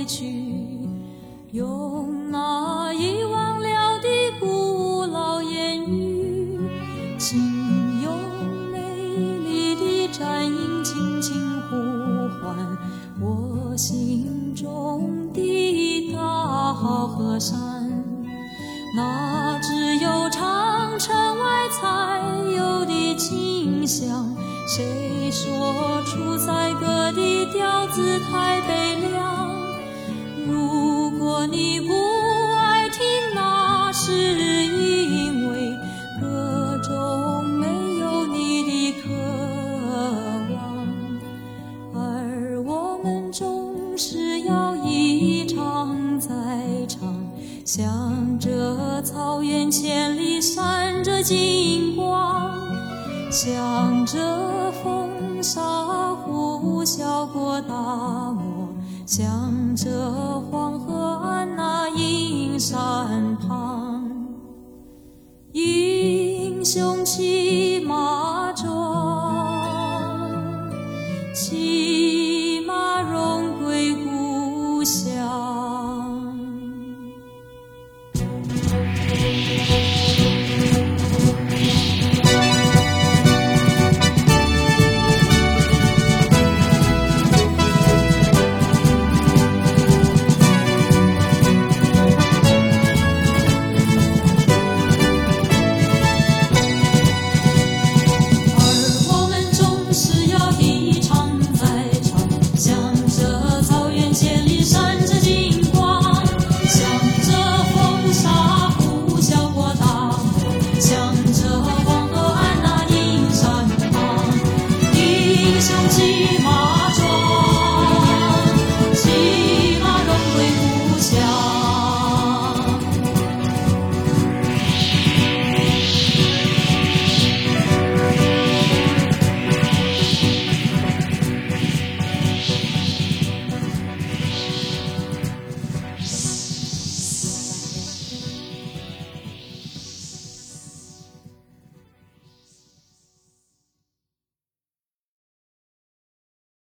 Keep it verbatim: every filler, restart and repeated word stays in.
去，用那遗忘了的古老言语，请用美丽的战音轻轻呼唤我心中的大河山。那只有长城外才有的景象，谁说出塞歌的调子太悲凉？如果你不爱听，那是因为歌中没有你的渴望，而我们总是要一唱再唱，向着草原千里闪着金光，向着风沙呼啸过大漠，向着黄河岸那阴山旁。英雄气